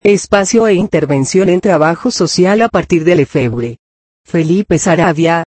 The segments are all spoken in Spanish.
espacio e intervención en trabajo social a partir de Lefebvre. Felipe Saravia,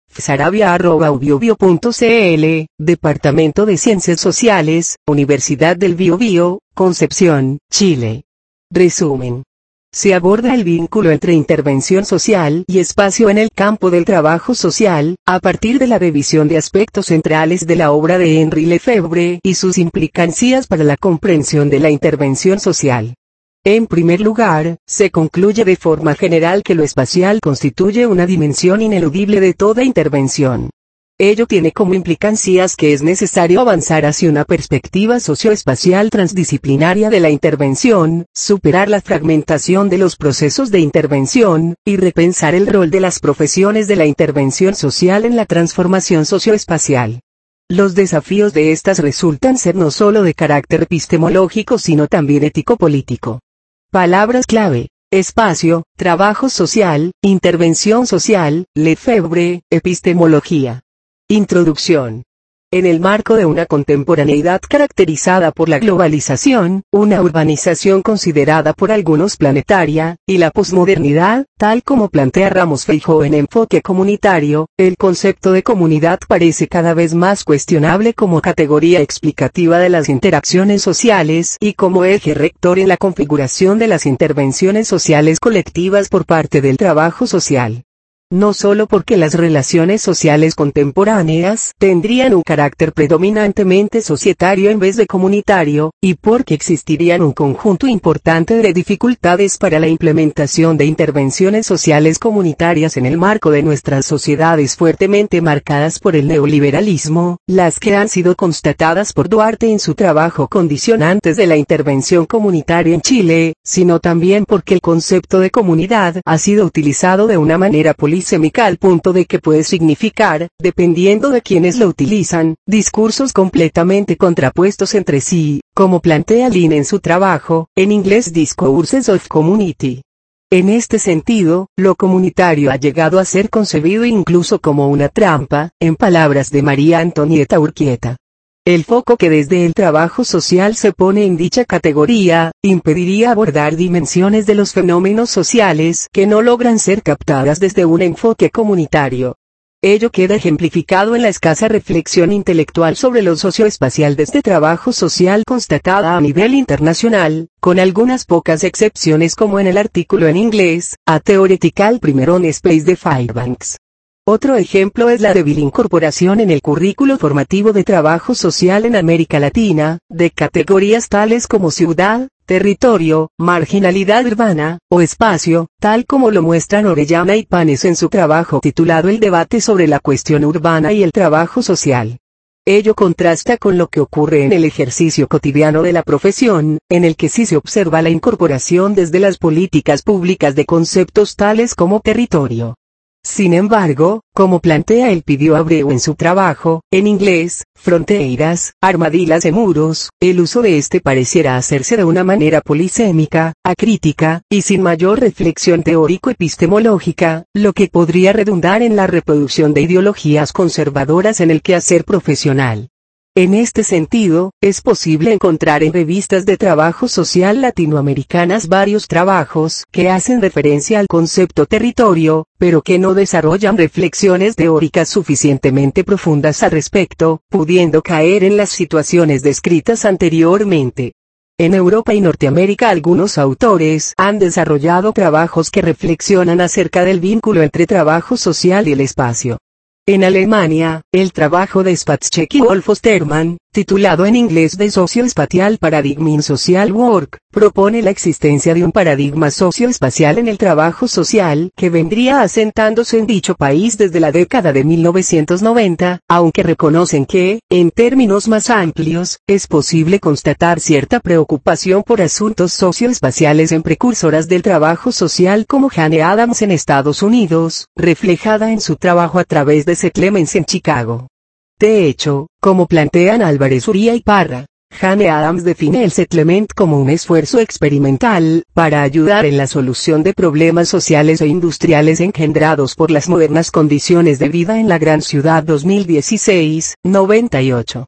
saravia@ubiobio.cl, Departamento de Ciencias Sociales, Universidad del Biobío, Concepción, Chile. Resumen. Se aborda el vínculo entre intervención social y espacio en el campo del trabajo social, a partir de la revisión de aspectos centrales de la obra de Henri Lefebvre y sus implicancias para la comprensión de la intervención social. En primer lugar, se concluye de forma general que lo espacial constituye una dimensión ineludible de toda intervención. Ello tiene como implicancias que es necesario avanzar hacia una perspectiva socioespacial transdisciplinaria de la intervención, superar la fragmentación de los procesos de intervención, y repensar el rol de las profesiones de la intervención social en la transformación socioespacial. Los desafíos de estas resultan ser no solo de carácter epistemológico sino también ético-político. Palabras clave: espacio, trabajo social, intervención social, Lefebvre, epistemología. Introducción. En el marco de una contemporaneidad caracterizada por la globalización, una urbanización considerada por algunos planetaria, y la posmodernidad, tal como plantea Ramos Feijó en Enfoque Comunitario, el concepto de comunidad parece cada vez más cuestionable como categoría explicativa de las interacciones sociales y como eje rector en la configuración de las intervenciones sociales colectivas por parte del trabajo social. No solo porque las relaciones sociales contemporáneas tendrían un carácter predominantemente societario en vez de comunitario, y porque existirían un conjunto importante de dificultades para la implementación de intervenciones sociales comunitarias en el marco de nuestras sociedades fuertemente marcadas por el neoliberalismo, las que han sido constatadas por Duarte en su trabajo Condicionantes de la Intervención Comunitaria en Chile, sino también porque el concepto de comunidad ha sido utilizado de una manera polisémica al punto de que puede significar, dependiendo de quienes lo utilizan, discursos completamente contrapuestos entre sí, como plantea Lin en su trabajo, en inglés Discourses of Community. En este sentido, lo comunitario ha llegado a ser concebido incluso como una trampa, en palabras de María Antonieta Urquieta. El foco que desde el trabajo social se pone en dicha categoría, impediría abordar dimensiones de los fenómenos sociales que no logran ser captadas desde un enfoque comunitario. Ello queda ejemplificado en la escasa reflexión intelectual sobre lo socioespacial desde trabajo social constatada a nivel internacional, con algunas pocas excepciones como en el artículo en inglés, A Theoretical Primer on Space de Fairbanks. Otro ejemplo es la débil incorporación en el currículo formativo de trabajo social en América Latina, de categorías tales como ciudad, territorio, marginalidad urbana, o espacio, tal como lo muestran Orellana y Panes en su trabajo titulado El debate sobre la cuestión urbana y el trabajo social. Ello contrasta con lo que ocurre en el ejercicio cotidiano de la profesión, en el que sí se observa la incorporación desde las políticas públicas de conceptos tales como territorio. Sin embargo, como plantea Elpidio Abreu en su trabajo, en inglés, Fronteiras, Armadillas e Muros, el uso de este pareciera hacerse de una manera polisémica, acrítica, y sin mayor reflexión teórico-epistemológica, lo que podría redundar en la reproducción de ideologías conservadoras en el quehacer profesional. En este sentido, es posible encontrar en revistas de trabajo social latinoamericanas varios trabajos que hacen referencia al concepto territorio, pero que no desarrollan reflexiones teóricas suficientemente profundas al respecto, pudiendo caer en las situaciones descritas anteriormente. En Europa y Norteamérica algunos autores han desarrollado trabajos que reflexionan acerca del vínculo entre trabajo social y el espacio. En Alemania, el trabajo de Spatzek y Wolf Osterman, titulado en inglés The Socio-Spatial Paradigm in Social Work, propone la existencia de un paradigma socioespacial en el trabajo social que vendría asentándose en dicho país desde la década de 1990, aunque reconocen que, en términos más amplios, es posible constatar cierta preocupación por asuntos socioespaciales en precursoras del trabajo social como Jane Addams en Estados Unidos, reflejada en su trabajo a través de C. Clemens en Chicago. De hecho, como plantean Álvarez Uría y Parra, Jane Addams define el settlement como un esfuerzo experimental, para ayudar en la solución de problemas sociales e industriales engendrados por las modernas condiciones de vida en la gran ciudad 2016, 98.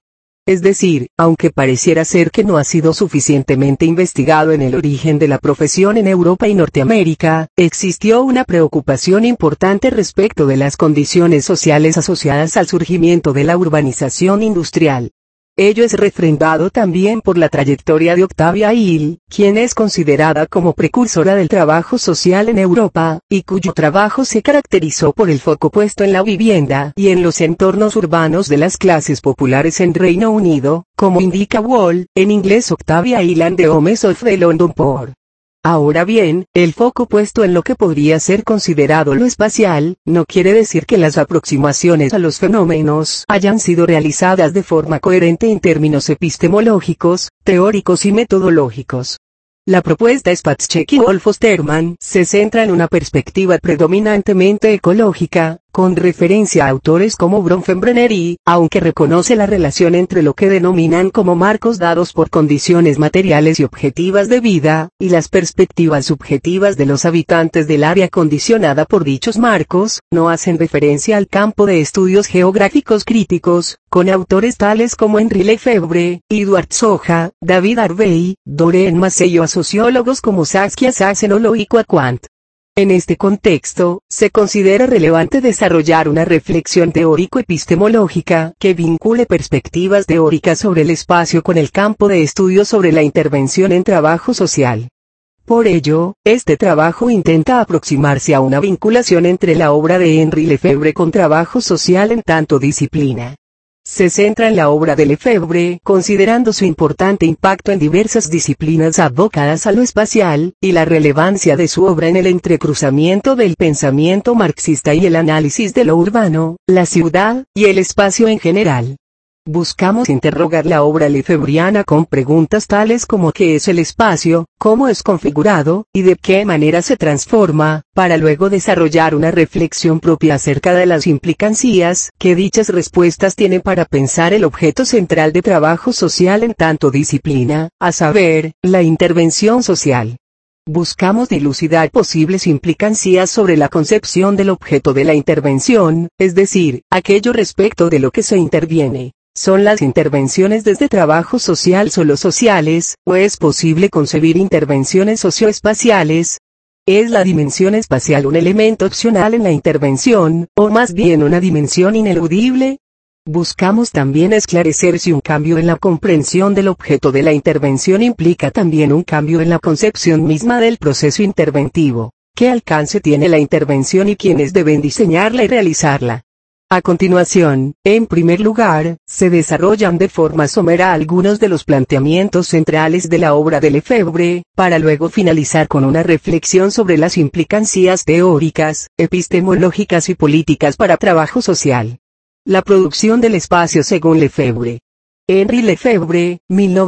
Es decir, aunque pareciera ser que no ha sido suficientemente investigado en el origen de la profesión en Europa y Norteamérica, existió una preocupación importante respecto de las condiciones sociales asociadas al surgimiento de la urbanización industrial. Ello es refrendado también por la trayectoria de Octavia Hill, quien es considerada como precursora del trabajo social en Europa, y cuyo trabajo se caracterizó por el foco puesto en la vivienda y en los entornos urbanos de las clases populares en Reino Unido, como indica Wall, en inglés Octavia Hill and the Homes of the London Poor. Ahora bien, el foco puesto en lo que podría ser considerado lo espacial, no quiere decir que las aproximaciones a los fenómenos hayan sido realizadas de forma coherente en términos epistemológicos, teóricos y metodológicos. La propuesta Spacek y Wolf-Osterman se centra en una perspectiva predominantemente ecológica, con referencia a autores como Bronfenbrenner y, aunque reconoce la relación entre lo que denominan como marcos dados por condiciones materiales y objetivas de vida, y las perspectivas subjetivas de los habitantes del área condicionada por dichos marcos, no hacen referencia al campo de estudios geográficos críticos, con autores tales como Henri Lefebvre, Edward Soja, David Harvey, Doreen Massey o sociólogos como Saskia Sassenolo y Quant. En este contexto, se considera relevante desarrollar una reflexión teórico-epistemológica que vincule perspectivas teóricas sobre el espacio con el campo de estudio sobre la intervención en trabajo social. Por ello, este trabajo intenta aproximarse a una vinculación entre la obra de Henri Lefebvre con trabajo social en tanto disciplina. Se centra en la obra de Lefebvre, considerando su importante impacto en diversas disciplinas abocadas a lo espacial, y la relevancia de su obra en el entrecruzamiento del pensamiento marxista y el análisis de lo urbano, la ciudad, y el espacio en general. Buscamos interrogar la obra lefebvriana con preguntas tales como ¿qué es el espacio?, ¿cómo es configurado?, y de qué manera se transforma, para luego desarrollar una reflexión propia acerca de las implicancias que dichas respuestas tienen para pensar el objeto central de trabajo social en tanto disciplina, a saber, la intervención social. Buscamos dilucidar posibles implicancias sobre la concepción del objeto de la intervención, es decir, aquello respecto de lo que se interviene. ¿Son las intervenciones desde trabajo social solo sociales, o es posible concebir intervenciones socioespaciales? ¿Es la dimensión espacial un elemento opcional en la intervención, o más bien una dimensión ineludible? Buscamos también esclarecer si un cambio en la comprensión del objeto de la intervención implica también un cambio en la concepción misma del proceso interventivo. ¿Qué alcance tiene la intervención y quiénes deben diseñarla y realizarla? A continuación, en primer lugar, se desarrollan de forma somera algunos de los planteamientos centrales de la obra de Lefebvre, para luego finalizar con una reflexión sobre las implicancias teóricas, epistemológicas y políticas para trabajo social. La producción del espacio según Lefebvre. Henri Lefebvre,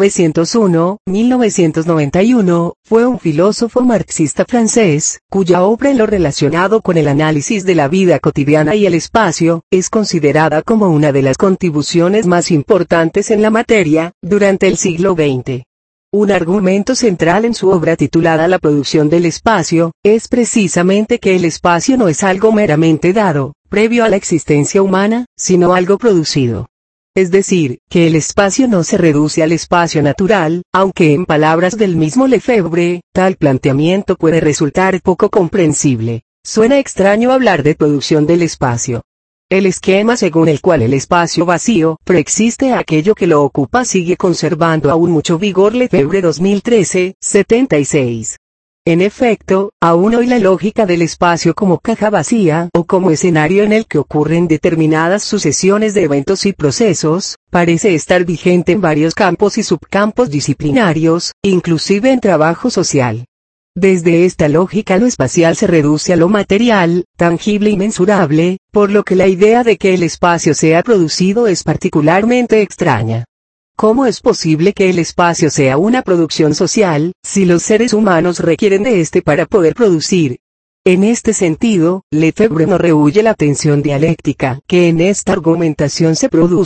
1901-1991, fue un filósofo marxista francés, cuya obra en lo relacionado con el análisis de la vida cotidiana y el espacio, es considerada como una de las contribuciones más importantes en la materia, durante el siglo XX. Un argumento central en su obra titulada La producción del espacio, es precisamente que el espacio no es algo meramente dado, previo a la existencia humana, sino algo producido. Es decir, que el espacio no se reduce al espacio natural, aunque en palabras del mismo Lefebvre, tal planteamiento puede resultar poco comprensible. Suena extraño hablar de producción del espacio. El esquema según el cual el espacio vacío preexiste a aquello que lo ocupa sigue conservando aún mucho vigor. Lefebvre 2013, 76. En efecto, aún hoy la lógica del espacio como caja vacía o como escenario en el que ocurren determinadas sucesiones de eventos y procesos, parece estar vigente en varios campos y subcampos disciplinarios, inclusive en trabajo social. Desde esta lógica lo espacial se reduce a lo material, tangible y mensurable, por lo que la idea de que el espacio sea producido es particularmente extraña. ¿Cómo es posible que el espacio sea una producción social, si los seres humanos requieren de este para poder producir? En este sentido, Lefebvre no rehúye la tensión dialéctica que en esta argumentación se produce.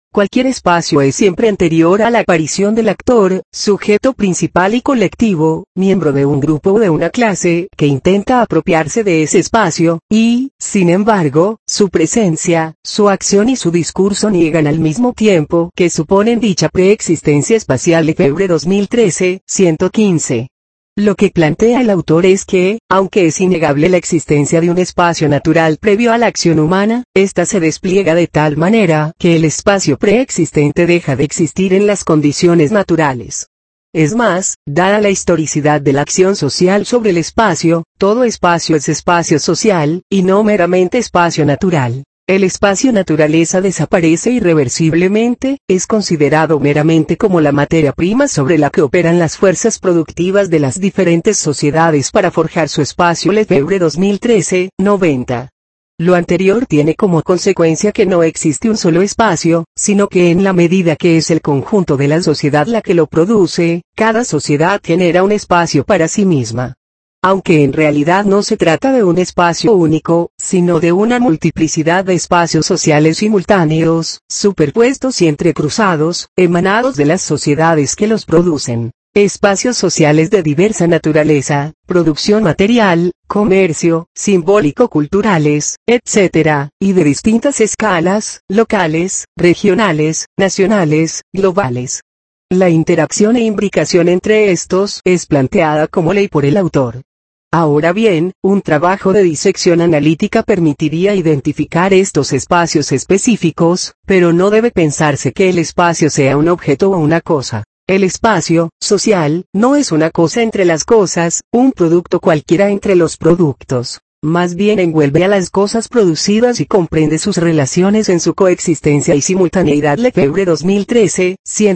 Cualquier espacio es siempre anterior a la aparición del actor, sujeto principal y colectivo, miembro de un grupo o de una clase, que intenta apropiarse de ese espacio, y, sin embargo, su presencia, su acción y su discurso niegan al mismo tiempo que suponen dicha preexistencia espacial. Lefebvre 2013, 115. Lo que plantea el autor es que, aunque es innegable la existencia de un espacio natural previo a la acción humana, ésta se despliega de tal manera que el espacio preexistente deja de existir en las condiciones naturales. Es más, dada la historicidad de la acción social sobre el espacio, todo espacio es espacio social, y no meramente espacio natural. El espacio naturaleza desaparece irreversiblemente, es considerado meramente como la materia prima sobre la que operan las fuerzas productivas de las diferentes sociedades para forjar su espacio. Lefebvre 2013, 90. Lo anterior tiene como consecuencia que no existe un solo espacio, sino que en la medida que es el conjunto de la sociedad la que lo produce, cada sociedad genera un espacio para sí misma. Aunque en realidad no se trata de un espacio único, sino de una multiplicidad de espacios sociales simultáneos, superpuestos y entrecruzados, emanados de las sociedades que los producen. Espacios sociales de diversa naturaleza, producción material, comercio, simbólico-culturales, etc., y de distintas escalas, locales, regionales, nacionales, globales. La interacción e imbricación entre estos es planteada como ley por el autor. Ahora bien, un trabajo de disección analítica permitiría identificar estos espacios específicos, pero no debe pensarse que el espacio sea un objeto o una cosa. El espacio social no es una cosa entre las cosas, un producto cualquiera entre los productos. Más bien envuelve a las cosas producidas y comprende sus relaciones en su coexistencia y simultaneidad. Lefebvre 2013,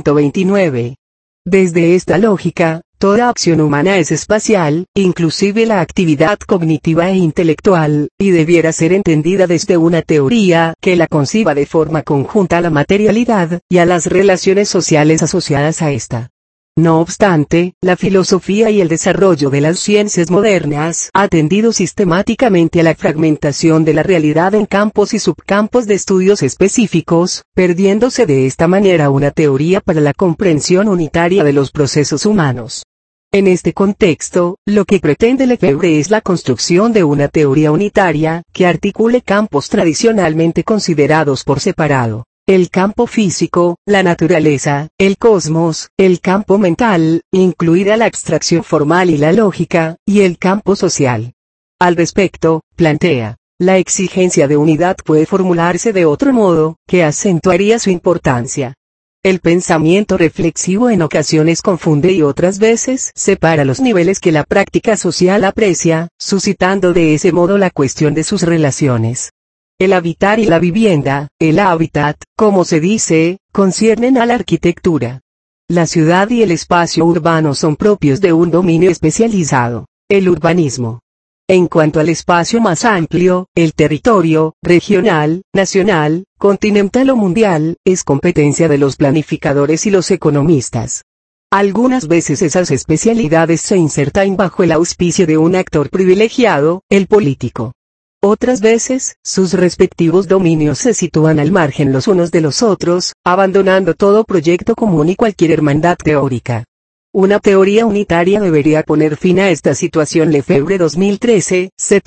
129. Desde esta lógica, toda acción humana es espacial, inclusive la actividad cognitiva e intelectual, y debiera ser entendida desde una teoría que la conciba de forma conjunta a la materialidad, y a las relaciones sociales asociadas a esta. No obstante, la filosofía y el desarrollo de las ciencias modernas ha tendido sistemáticamente a la fragmentación de la realidad en campos y subcampos de estudios específicos, perdiéndose de esta manera una teoría para la comprensión unitaria de los procesos humanos. En este contexto, lo que pretende Lefebvre es la construcción de una teoría unitaria, que articule campos tradicionalmente considerados por separado. El campo físico, la naturaleza, el cosmos, el campo mental, incluida la abstracción formal y la lógica, y el campo social. Al respecto, plantea, la exigencia de unidad puede formularse de otro modo, que acentuaría su importancia. El pensamiento reflexivo en ocasiones confunde y otras veces separa los niveles que la práctica social aprecia, suscitando de ese modo la cuestión de sus relaciones. El habitar y la vivienda, el hábitat, como se dice, conciernen a la arquitectura. La ciudad y el espacio urbano son propios de un dominio especializado, el urbanismo. En cuanto al espacio más amplio, el territorio, regional, nacional, continental o mundial, es competencia de los planificadores y los economistas. Algunas veces esas especialidades se insertan bajo el auspicio de un actor privilegiado, el político. Otras veces, sus respectivos dominios se sitúan al margen los unos de los otros, abandonando todo proyecto común y cualquier hermandad teórica. Una teoría unitaria debería poner fin a esta situación. Lefebvre 2013,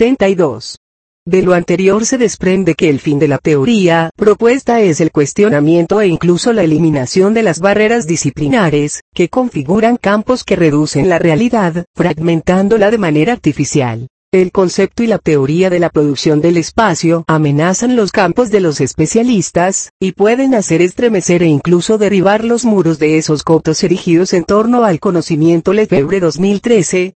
72. De lo anterior se desprende que el fin de la teoría propuesta es el cuestionamiento e incluso la eliminación de las barreras disciplinares, que configuran campos que reducen la realidad, fragmentándola de manera artificial. El concepto y la teoría de la producción del espacio amenazan los campos de los especialistas, y pueden hacer estremecer e incluso derribar los muros de esos cotos erigidos en torno al conocimiento. Lefebvre 2013,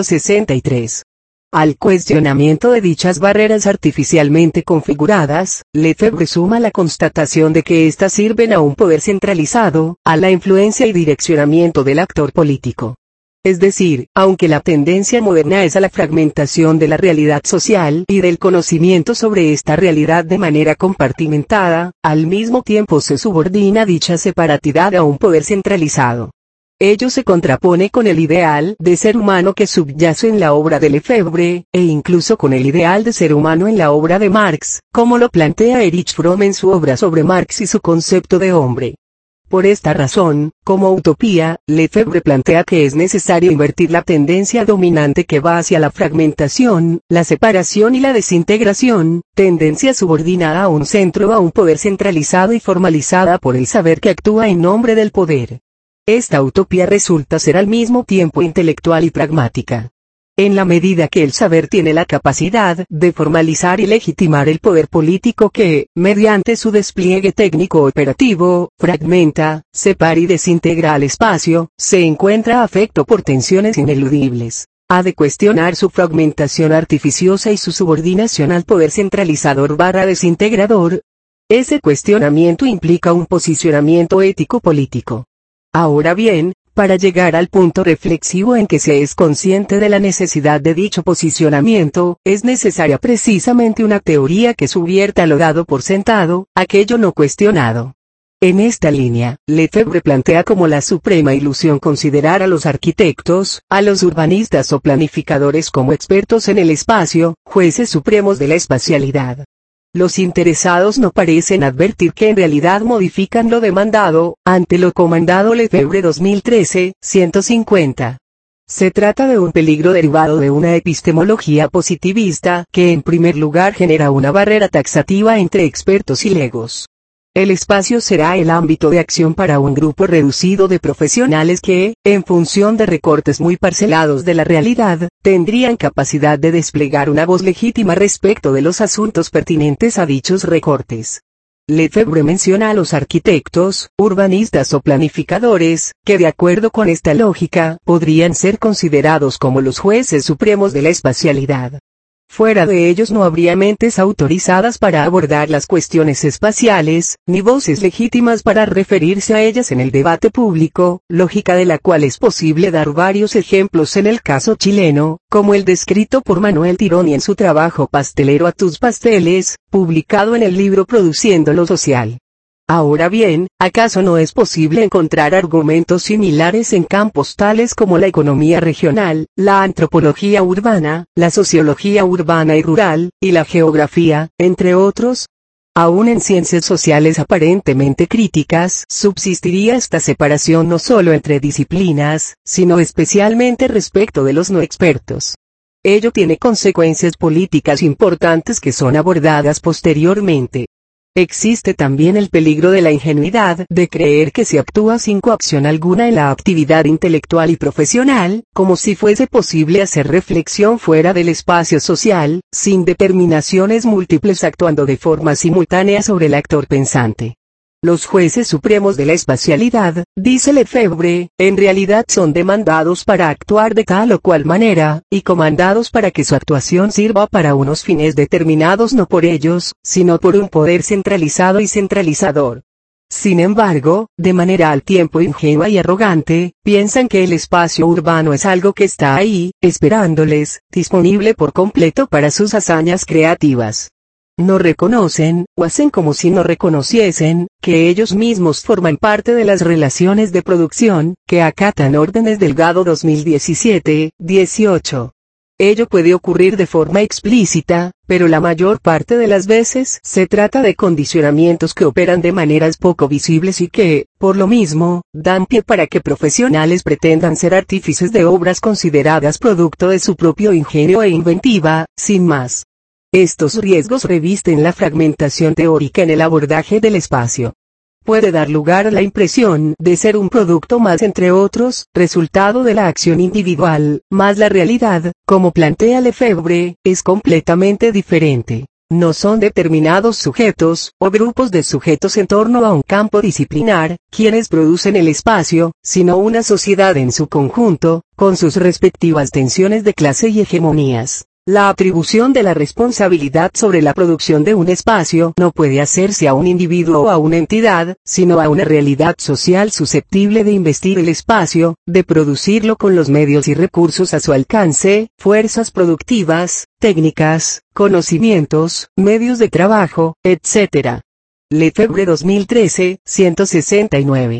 163. Al cuestionamiento de dichas barreras artificialmente configuradas, Lefebvre suma la constatación de que éstas sirven a un poder centralizado, a la influencia y direccionamiento del actor político. Es decir, aunque la tendencia moderna es a la fragmentación de la realidad social y del conocimiento sobre esta realidad de manera compartimentada, al mismo tiempo se subordina dicha separatidad a un poder centralizado. Ello se contrapone con el ideal de ser humano que subyace en la obra de Lefebvre, e incluso con el ideal de ser humano en la obra de Marx, como lo plantea Erich Fromm en su obra sobre Marx y su concepto de hombre. Por esta razón, como utopía, Lefebvre plantea que es necesario invertir la tendencia dominante que va hacia la fragmentación, la separación y la desintegración, tendencia subordinada a un centro o a un poder centralizado y formalizada por el saber que actúa en nombre del poder. Esta utopía resulta ser al mismo tiempo intelectual y pragmática. En la medida que el saber tiene la capacidad de formalizar y legitimar el poder político que, mediante su despliegue técnico operativo, fragmenta, separa y desintegra al espacio, se encuentra afecto por tensiones ineludibles. Ha de cuestionar su fragmentación artificiosa y su subordinación al poder centralizador / desintegrador. Ese cuestionamiento implica un posicionamiento ético-político. Ahora bien, para llegar al punto reflexivo en que se es consciente de la necesidad de dicho posicionamiento, es necesaria precisamente una teoría que subvierta lo dado por sentado, aquello no cuestionado. En esta línea, Lefebvre plantea como la suprema ilusión considerar a los arquitectos, a los urbanistas o planificadores como expertos en el espacio, jueces supremos de la espacialidad. Los interesados no parecen advertir que en realidad modifican lo demandado, ante lo comandado Lefebvre 2013, 150. Se trata de un peligro derivado de una epistemología positivista que en primer lugar genera una barrera taxativa entre expertos y legos. El espacio será el ámbito de acción para un grupo reducido de profesionales que, en función de recortes muy parcelados de la realidad, tendrían capacidad de desplegar una voz legítima respecto de los asuntos pertinentes a dichos recortes. Lefebvre menciona a los arquitectos, urbanistas o planificadores, que de acuerdo con esta lógica, podrían ser considerados como los jueces supremos de la espacialidad. Fuera de ellos no habría mentes autorizadas para abordar las cuestiones espaciales, ni voces legítimas para referirse a ellas en el debate público, lógica de la cual es posible dar varios ejemplos en el caso chileno, como el descrito por Manuel Tironi en su trabajo Pastelero a tus pasteles, publicado en el libro Produciendo lo Social. Ahora bien, ¿acaso no es posible encontrar argumentos similares en campos tales como la economía regional, la antropología urbana, la sociología urbana y rural, y la geografía, entre otros? Aún en ciencias sociales aparentemente críticas, subsistiría esta separación no solo entre disciplinas, sino especialmente respecto de los no expertos. Ello tiene consecuencias políticas importantes que son abordadas posteriormente. Existe también el peligro de la ingenuidad de creer que se actúa sin coacción alguna en la actividad intelectual y profesional, como si fuese posible hacer reflexión fuera del espacio social, sin determinaciones múltiples actuando de forma simultánea sobre el actor pensante. Los jueces supremos de la espacialidad, dice Lefebvre, en realidad son demandados para actuar de tal o cual manera, y comandados para que su actuación sirva para unos fines determinados no por ellos, sino por un poder centralizado y centralizador. Sin embargo, de manera al tiempo ingenua y arrogante, piensan que el espacio urbano es algo que está ahí, esperándoles, disponible por completo para sus hazañas creativas. No reconocen, o hacen como si no reconociesen, que ellos mismos forman parte de las relaciones de producción, que acatan órdenes del Gado 2017, 18. Ello puede ocurrir de forma explícita, pero la mayor parte de las veces se trata de condicionamientos que operan de maneras poco visibles y que, por lo mismo, dan pie para que profesionales pretendan ser artífices de obras consideradas producto de su propio ingenio e inventiva, sin más. Estos riesgos revisten la fragmentación teórica en el abordaje del espacio. Puede dar lugar a la impresión de ser un producto más entre otros, resultado de la acción individual, más la realidad, como plantea Lefebvre, es completamente diferente. No son determinados sujetos, o grupos de sujetos en torno a un campo disciplinar, quienes producen el espacio, sino una sociedad en su conjunto, con sus respectivas tensiones de clase y hegemonías. La atribución de la responsabilidad sobre la producción de un espacio no puede hacerse a un individuo o a una entidad, sino a una realidad social susceptible de investir el espacio, de producirlo con los medios y recursos a su alcance, fuerzas productivas, técnicas, conocimientos, medios de trabajo, etc. Lefebvre 2013, 169.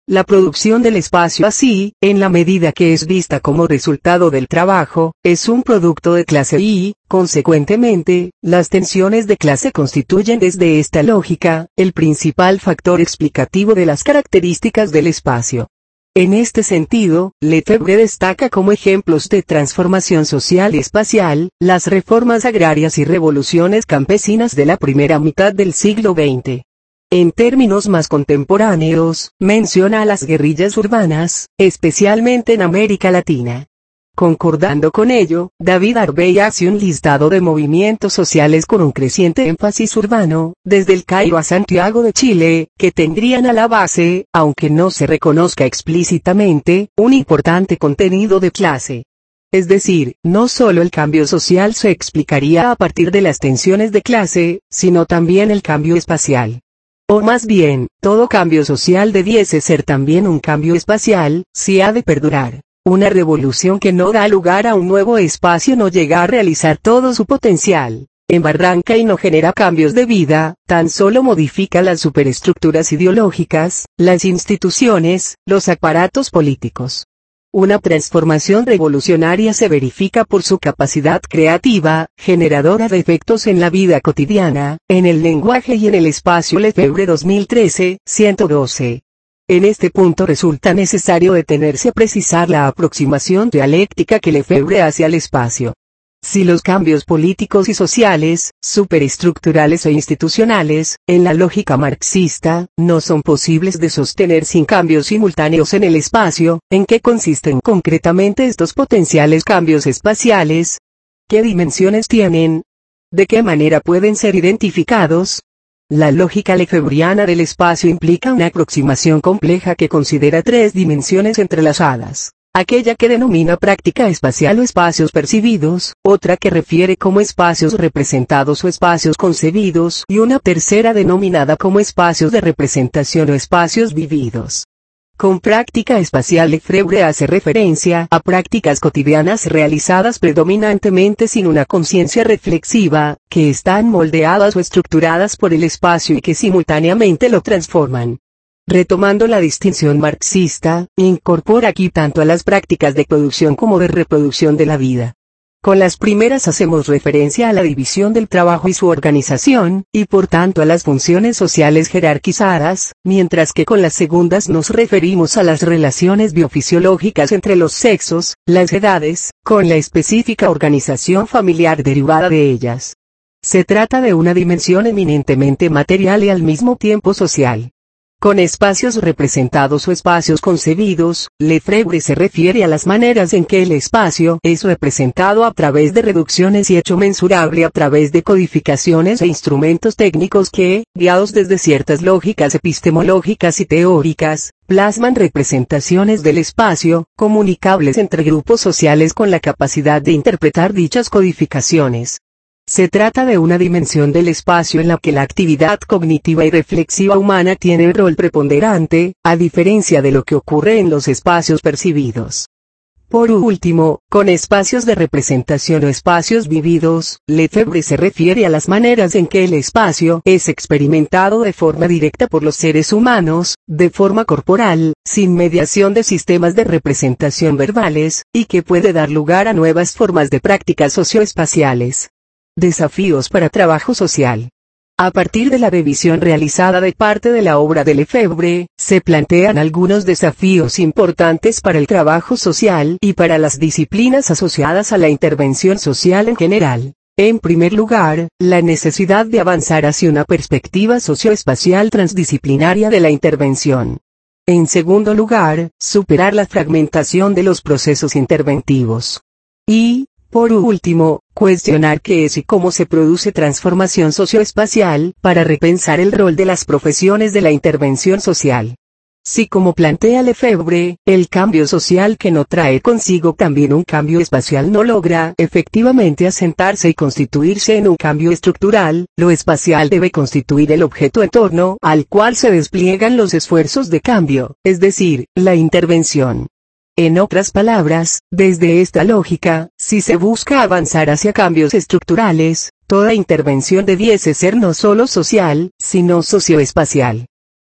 La producción del espacio así, en la medida que es vista como resultado del trabajo, es un producto de clase y, consecuentemente, las tensiones de clase constituyen desde esta lógica, el principal factor explicativo de las características del espacio. En este sentido, Lefebvre destaca como ejemplos de transformación social y espacial, las reformas agrarias y revoluciones campesinas de la primera mitad del siglo XX. En términos más contemporáneos, menciona a las guerrillas urbanas, especialmente en América Latina. Concordando con ello, David Harvey hace un listado de movimientos sociales con un creciente énfasis urbano, desde el Cairo a Santiago de Chile, que tendrían a la base, aunque no se reconozca explícitamente, un importante contenido de clase. Es decir, no solo el cambio social se explicaría a partir de las tensiones de clase, sino también el cambio espacial. O más bien, todo cambio social debiese ser también un cambio espacial, si ha de perdurar. Una revolución que no da lugar a un nuevo espacio no llega a realizar todo su potencial, embarranca y no genera cambios de vida, tan solo modifica las superestructuras ideológicas, las instituciones, los aparatos políticos. Una transformación revolucionaria se verifica por su capacidad creativa, generadora de efectos en la vida cotidiana, en el lenguaje y en el espacio. Lefebvre 2013, 112. En este punto resulta necesario detenerse a precisar la aproximación dialéctica que Lefebvre hace al espacio. Si los cambios políticos y sociales, superestructurales e institucionales, en la lógica marxista, no son posibles de sostener sin cambios simultáneos en el espacio, ¿en qué consisten concretamente estos potenciales cambios espaciales? ¿Qué dimensiones tienen? ¿De qué manera pueden ser identificados? La lógica lefebvriana del espacio implica una aproximación compleja que considera tres dimensiones entrelazadas. Aquella que denomina práctica espacial o espacios percibidos, otra que refiere como espacios representados o espacios concebidos y una tercera denominada como espacios de representación o espacios vividos. Con práctica espacial Lefebvre hace referencia a prácticas cotidianas realizadas predominantemente sin una conciencia reflexiva, que están moldeadas o estructuradas por el espacio y que simultáneamente lo transforman. Retomando la distinción marxista, incorpora aquí tanto a las prácticas de producción como de reproducción de la vida. Con las primeras hacemos referencia a la división del trabajo y su organización, y por tanto a las funciones sociales jerarquizadas, mientras que con las segundas nos referimos a las relaciones biofisiológicas entre los sexos, las edades, con la específica organización familiar derivada de ellas. Se trata de una dimensión eminentemente material y al mismo tiempo social. Con espacios representados o espacios concebidos, Lefebvre se refiere a las maneras en que el espacio es representado a través de reducciones y hecho mensurable a través de codificaciones e instrumentos técnicos que, guiados desde ciertas lógicas epistemológicas y teóricas, plasman representaciones del espacio, comunicables entre grupos sociales con la capacidad de interpretar dichas codificaciones. Se trata de una dimensión del espacio en la que la actividad cognitiva y reflexiva humana tiene un rol preponderante, a diferencia de lo que ocurre en los espacios percibidos. Por último, con espacios de representación o espacios vividos, Lefebvre se refiere a las maneras en que el espacio es experimentado de forma directa por los seres humanos, de forma corporal, sin mediación de sistemas de representación verbales, y que puede dar lugar a nuevas formas de prácticas socioespaciales. Desafíos para trabajo social. A partir de la revisión realizada de parte de la obra de Lefebvre, se plantean algunos desafíos importantes para el trabajo social y para las disciplinas asociadas a la intervención social en general. En primer lugar, la necesidad de avanzar hacia una perspectiva socioespacial transdisciplinaria de la intervención. En segundo lugar, superar la fragmentación de los procesos interventivos. Y, por último, cuestionar qué es y cómo se produce transformación socioespacial, para repensar el rol de las profesiones de la intervención social. Si como plantea Lefebvre, el cambio social que no trae consigo también un cambio espacial no logra efectivamente asentarse y constituirse en un cambio estructural, lo espacial debe constituir el objeto en torno al cual se despliegan los esfuerzos de cambio, es decir, la intervención. En otras palabras, desde esta lógica, si se busca avanzar hacia cambios estructurales, toda intervención debiese ser no solo social, sino socioespacial.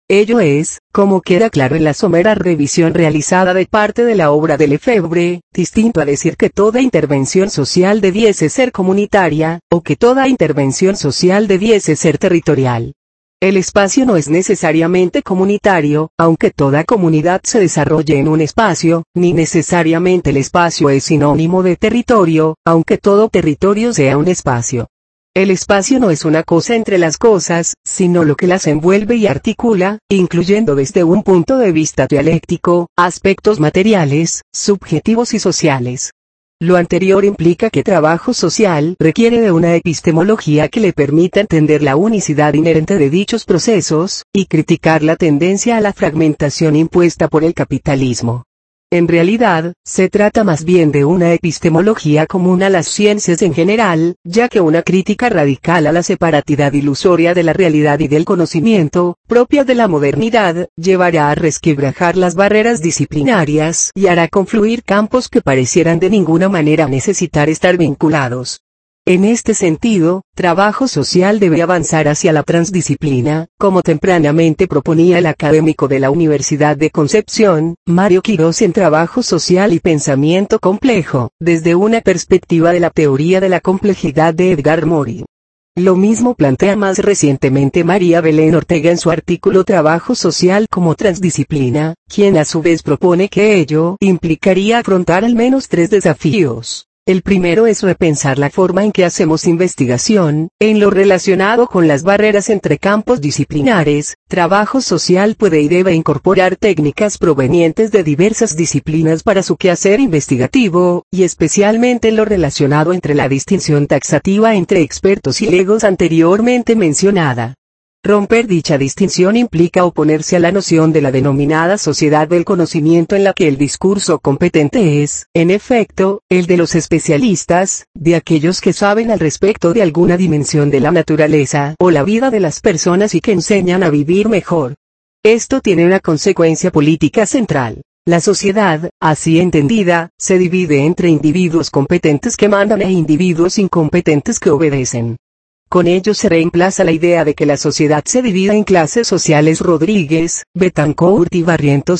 Ello es, como queda claro en la somera revisión realizada de parte de la obra de Lefebvre, distinto a decir que toda intervención social debiese ser comunitaria, o que toda intervención social debiese ser territorial. El espacio no es necesariamente comunitario, aunque toda comunidad se desarrolle en un espacio, ni necesariamente el espacio es sinónimo de territorio, aunque todo territorio sea un espacio. El espacio no es una cosa entre las cosas, sino lo que las envuelve y articula, incluyendo desde un punto de vista dialéctico, aspectos materiales, subjetivos y sociales. Lo anterior implica que trabajo social requiere de una epistemología que le permita entender la unicidad inherente de dichos procesos, y criticar la tendencia a la fragmentación impuesta por el capitalismo. En realidad, se trata más bien de una epistemología común a las ciencias en general, ya que una crítica radical a la separatidad ilusoria de la realidad y del conocimiento, propia de la modernidad, llevará a resquebrajar las barreras disciplinarias y hará confluir campos que parecieran de ninguna manera necesitar estar vinculados. En este sentido, trabajo social debe avanzar hacia la transdisciplina, como tempranamente proponía el académico de la Universidad de Concepción, Mario Quirós en Trabajo Social y Pensamiento Complejo, desde una perspectiva de la teoría de la complejidad de Edgar Morin. Lo mismo plantea más recientemente María Belén Ortega en su artículo Trabajo Social como Transdisciplina, quien a su vez propone que ello implicaría afrontar al menos 3 desafíos. El primero es repensar la forma en que hacemos investigación, en lo relacionado con las barreras entre campos disciplinares. Trabajo social puede y debe incorporar técnicas provenientes de diversas disciplinas para su quehacer investigativo, y especialmente en lo relacionado entre la distinción taxativa entre expertos y legos anteriormente mencionada. Romper dicha distinción implica oponerse a la noción de la denominada sociedad del conocimiento en la que el discurso competente es, en efecto, el de los especialistas, de aquellos que saben al respecto de alguna dimensión de la naturaleza o la vida de las personas y que enseñan a vivir mejor. Esto tiene una consecuencia política central. La sociedad, así entendida, se divide entre individuos competentes que mandan e individuos incompetentes que obedecen. Con ello se reemplaza la idea de que la sociedad se divida en clases sociales. Rodríguez, Betancourt y Barrientos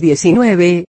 2019,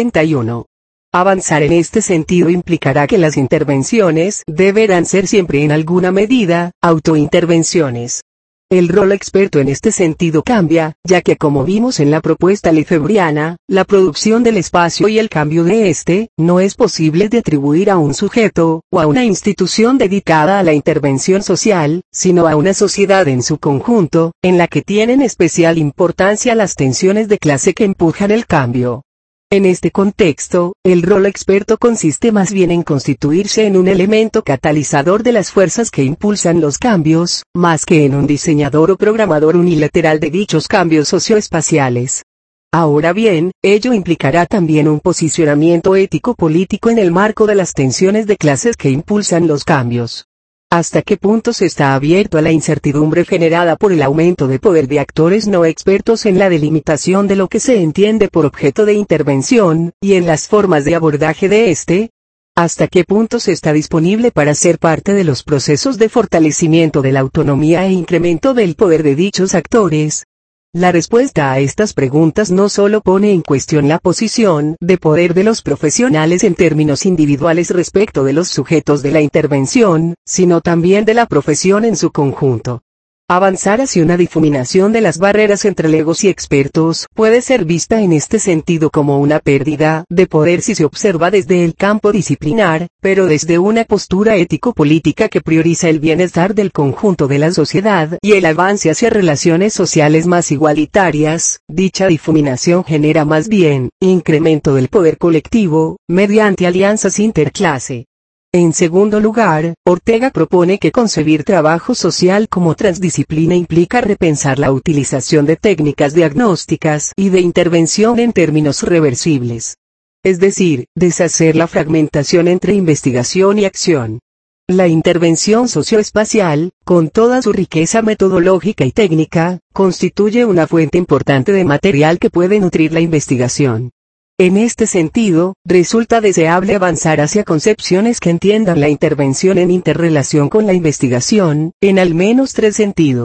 91. Avanzar en este sentido implicará que las intervenciones deberán ser siempre en alguna medida, autointervenciones. El rol experto en este sentido cambia, ya que como vimos en la propuesta lefebriana, la producción del espacio y el cambio de este, no es posible de atribuir a un sujeto, o a una institución dedicada a la intervención social, sino a una sociedad en su conjunto, en la que tienen especial importancia las tensiones de clase que empujan el cambio. En este contexto, el rol experto consiste más bien en constituirse en un elemento catalizador de las fuerzas que impulsan los cambios, más que en un diseñador o programador unilateral de dichos cambios socioespaciales. Ahora bien, ello implicará también un posicionamiento ético-político en el marco de las tensiones de clases que impulsan los cambios. ¿Hasta qué punto se está abierto a la incertidumbre generada por el aumento de poder de actores no expertos en la delimitación de lo que se entiende por objeto de intervención, y en las formas de abordaje de este? ¿Hasta qué punto se está disponible para ser parte de los procesos de fortalecimiento de la autonomía e incremento del poder de dichos actores? La respuesta a estas preguntas no solo pone en cuestión la posición de poder de los profesionales en términos individuales respecto de los sujetos de la intervención, sino también de la profesión en su conjunto. Avanzar hacia una difuminación de las barreras entre legos y expertos puede ser vista en este sentido como una pérdida de poder si se observa desde el campo disciplinar, pero desde una postura ético-política que prioriza el bienestar del conjunto de la sociedad y el avance hacia relaciones sociales más igualitarias. Dicha difuminación genera más bien incremento del poder colectivo, mediante alianzas interclase. En segundo lugar, Ortega propone que concebir trabajo social como transdisciplina implica repensar la utilización de técnicas diagnósticas y de intervención en términos reversibles. Es decir, deshacer la fragmentación entre investigación y acción. La intervención socioespacial, con toda su riqueza metodológica y técnica, constituye una fuente importante de material que puede nutrir la investigación. En este sentido, resulta deseable avanzar hacia concepciones que entiendan la intervención en interrelación con la investigación, en al menos 3 sentidos.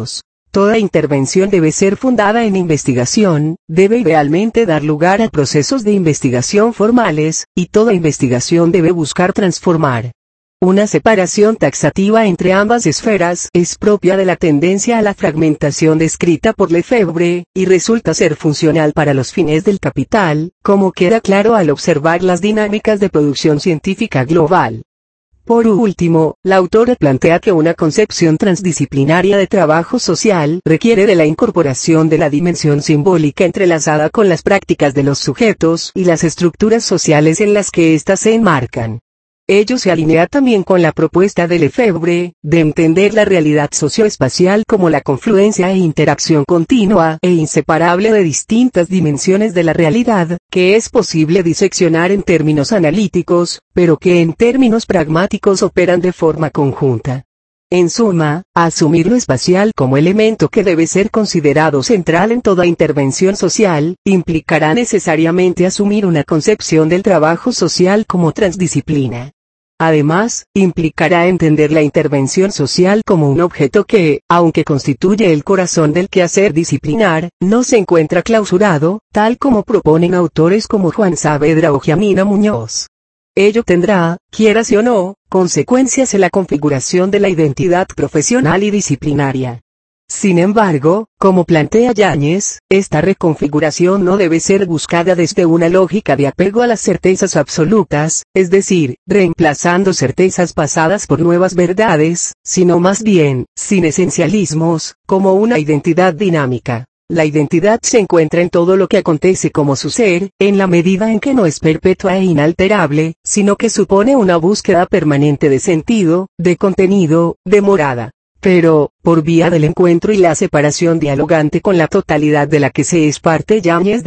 Toda intervención debe ser fundada en investigación, debe idealmente dar lugar a procesos de investigación formales, y toda investigación debe buscar transformar. Una separación taxativa entre ambas esferas es propia de la tendencia a la fragmentación descrita por Lefebvre, y resulta ser funcional para los fines del capital, como queda claro al observar las dinámicas de producción científica global. Por último, la autora plantea que una concepción transdisciplinaria de trabajo social requiere de la incorporación de la dimensión simbólica entrelazada con las prácticas de los sujetos y las estructuras sociales en las que éstas se enmarcan. Ello se alinea también con la propuesta de Lefebvre, de entender la realidad socioespacial como la confluencia e interacción continua e inseparable de distintas dimensiones de la realidad, que es posible diseccionar en términos analíticos, pero que en términos pragmáticos operan de forma conjunta. En suma, asumir lo espacial como elemento que debe ser considerado central en toda intervención social, implicará necesariamente asumir una concepción del trabajo social como transdisciplina. Además, implicará entender la intervención social como un objeto que, aunque constituye el corazón del quehacer disciplinar, no se encuentra clausurado, tal como proponen autores como Juan Saavedra o Giamina Muñoz. Ello tendrá, quieras o no, consecuencias en la configuración de la identidad profesional y disciplinaria. Sin embargo, como plantea Yáñez, esta reconfiguración no debe ser buscada desde una lógica de apego a las certezas absolutas, es decir, reemplazando certezas pasadas por nuevas verdades, sino más bien, sin esencialismos, como una identidad dinámica. La identidad se encuentra en todo lo que acontece como su ser, en la medida en que no es perpetua e inalterable, sino que supone una búsqueda permanente de sentido, de contenido, de morada. Pero, por vía del encuentro y la separación dialogante con la totalidad de la que se es parte. Yáñez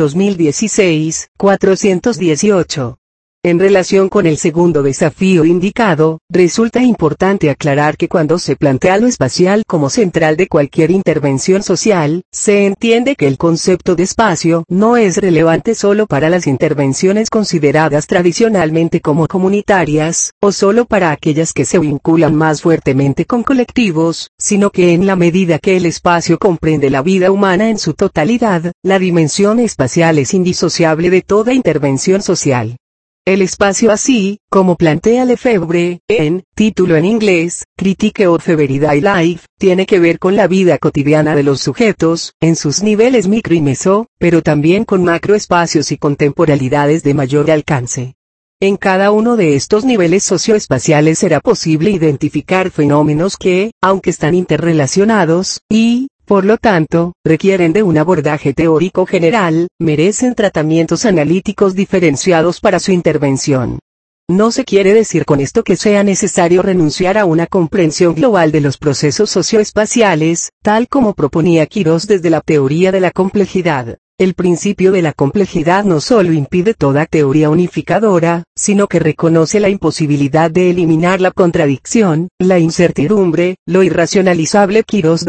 2016, 418. En relación con el segundo desafío indicado, resulta importante aclarar que cuando se plantea lo espacial como central de cualquier intervención social, se entiende que el concepto de espacio no es relevante solo para las intervenciones consideradas tradicionalmente como comunitarias, o solo para aquellas que se vinculan más fuertemente con colectivos, sino que en la medida que el espacio comprende la vida humana en su totalidad, la dimensión espacial es indisociable de toda intervención social. El espacio así, como plantea Lefebvre, en, título en inglés, Critique of Everyday Life, tiene que ver con la vida cotidiana de los sujetos, en sus niveles micro y meso, pero también con macroespacios y con temporalidades de mayor alcance. En cada uno de estos niveles socioespaciales será posible identificar fenómenos que, aunque están interrelacionados, y, por lo tanto, requieren de un abordaje teórico general, merecen tratamientos analíticos diferenciados para su intervención. No se quiere decir con esto que sea necesario renunciar a una comprensión global de los procesos socioespaciales, tal como proponía Quirós desde la teoría de la complejidad. El principio de la complejidad no solo impide toda teoría unificadora, sino que reconoce la imposibilidad de eliminar la contradicción, la incertidumbre, lo irracionalizable. Quirós